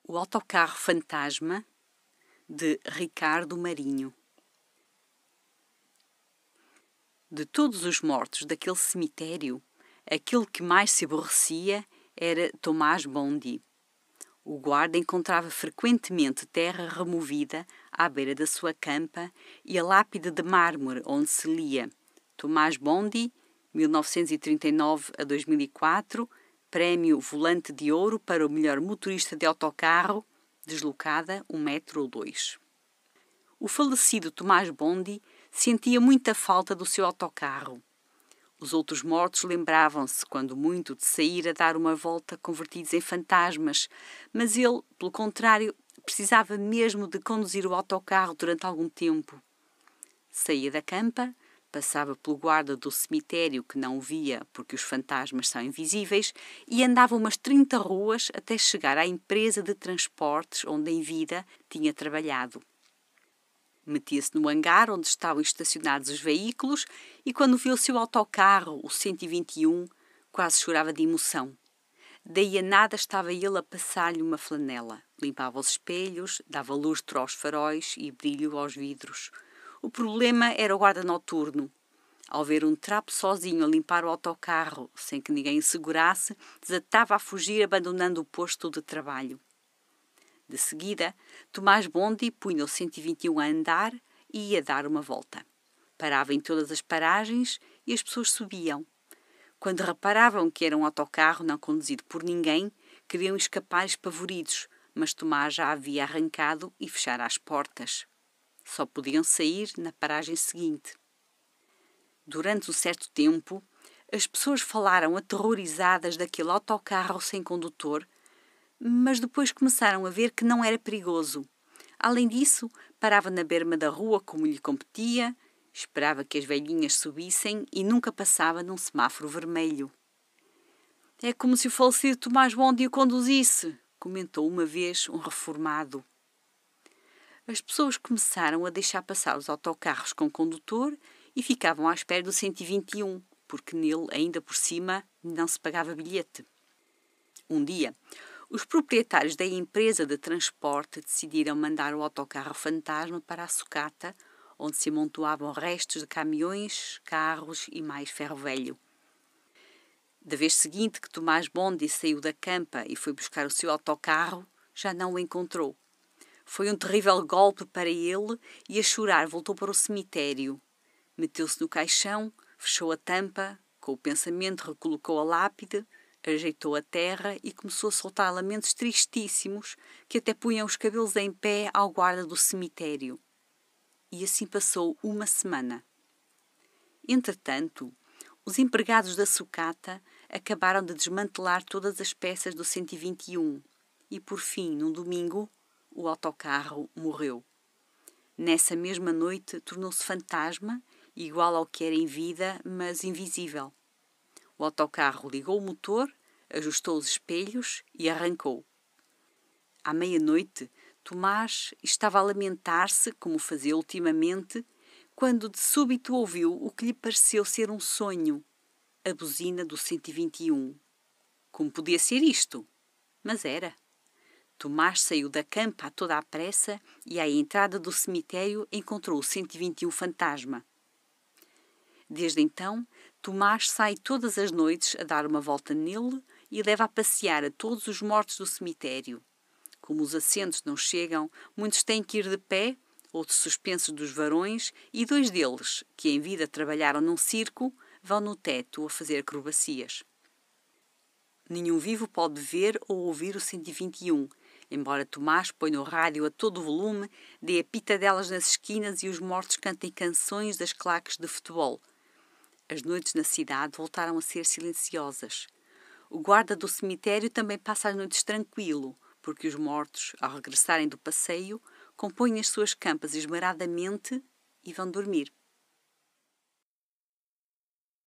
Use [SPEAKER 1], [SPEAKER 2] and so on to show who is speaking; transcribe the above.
[SPEAKER 1] O autocarro fantasma, de Ricardo Marinho. De todos os mortos daquele cemitério, aquele que mais se aborrecia era Tomás Bondi. O guarda encontrava frequentemente terra removida à beira da sua campa e a lápide de mármore onde se lia Tomás Bondi, 1939 a 2004, prémio Volante de Ouro para o melhor motorista de autocarro, deslocada 1 metro ou 2. O falecido Tomás Bondi sentia muita falta do seu autocarro. Os outros mortos lembravam-se, quando muito, de sair a dar uma volta convertidos em fantasmas, mas ele, pelo contrário, precisava mesmo de conduzir o autocarro durante algum tempo. Saía da campa, passava pelo guarda do cemitério que não o via porque os fantasmas são invisíveis e andava umas 30 ruas até chegar à empresa de transportes onde em vida tinha trabalhado. Metia-se no hangar onde estavam estacionados os veículos e quando viu o seu autocarro, o 121, quase chorava de emoção. Daí a nada estava ele a passar-lhe uma flanela. Limpava os espelhos, dava lustro aos faróis e brilho aos vidros. O problema era o guarda noturno. Ao ver um trapo sozinho a limpar o autocarro, sem que ninguém o segurasse, desatava a fugir abandonando o posto de trabalho. De seguida, Tomás Bondi punha o 121 a andar e ia dar uma volta. Parava em todas as paragens e as pessoas subiam. Quando reparavam que era um autocarro não conduzido por ninguém, queriam escapar espavoridos, mas Tomás já havia arrancado e fechara as portas. Só podiam sair na paragem seguinte. Durante um certo tempo, as pessoas falaram aterrorizadas daquele autocarro sem condutor, mas depois começaram a ver que não era perigoso. Além disso, parava na berma da rua como lhe competia, esperava que as velhinhas subissem e nunca passava num semáforo vermelho. É como se o falecido Tomás Bondi o conduzisse, comentou uma vez um reformado. As pessoas começaram a deixar passar os autocarros com condutor e ficavam à espera do 121, porque nele, ainda por cima, não se pagava bilhete. Um dia, os proprietários da empresa de transporte decidiram mandar o autocarro fantasma para a sucata, onde se amontoavam restos de caminhões, carros e mais ferro velho. Da vez seguinte que Tomás Bondi saiu da campa e foi buscar o seu autocarro, já não o encontrou. Foi um terrível golpe para ele e a chorar voltou para o cemitério. Meteu-se no caixão, fechou a tampa, com o pensamento recolocou a lápide, ajeitou a terra e começou a soltar lamentos tristíssimos que até punham os cabelos em pé ao guarda do cemitério. E assim passou uma semana. Entretanto, os empregados da sucata acabaram de desmantelar todas as peças do 121 e, por fim, num domingo, o autocarro morreu. Nessa mesma noite tornou-se fantasma, igual ao que era em vida, mas invisível. O autocarro ligou o motor, ajustou os espelhos e arrancou. À meia-noite, Tomás estava a lamentar-se, como fazia ultimamente, quando de súbito ouviu o que lhe pareceu ser um sonho, a buzina do 121. Como podia ser isto? Mas era. Tomás saiu da campa a toda a pressa e à entrada do cemitério encontrou o 121 fantasma. Desde então, Tomás sai todas as noites a dar uma volta nele e leva a passear a todos os mortos do cemitério. Como os assentos não chegam, muitos têm que ir de pé, outros suspensos dos varões, e 2 deles, que em vida trabalharam num circo, vão no teto a fazer acrobacias. Nenhum vivo pode ver ou ouvir o 121, embora Tomás ponha o rádio a todo o volume, dê a pitadelas nas esquinas e os mortos cantem canções das claques de futebol. As noites na cidade voltaram a ser silenciosas. O guarda do cemitério também passa as noites tranquilo, porque os mortos, ao regressarem do passeio, compõem as suas campas esmeradamente e vão dormir.